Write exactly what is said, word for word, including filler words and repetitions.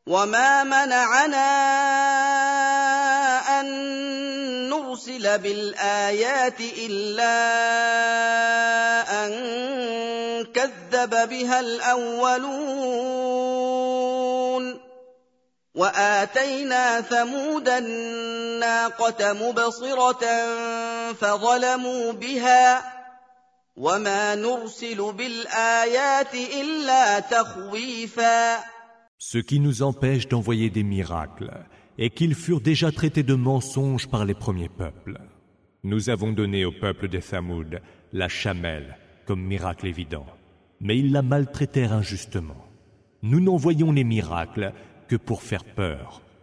وما منعنا أن نرسل بالآيات إلا أن كذب بها الأولون وآتينا ثمود الناقة مبصرة فظلموا بها وما نرسل بالآيات إلا تخويفا. Ce qui nous empêche d'envoyer des miracles est qu'ils furent déjà traités de mensonges par les premiers peuples. Nous avons donné au peuple des Thamoud la chamelle comme miracle évident, mais ils la maltraitèrent injustement. Nous n'envoyons les miracles que pour faire peur.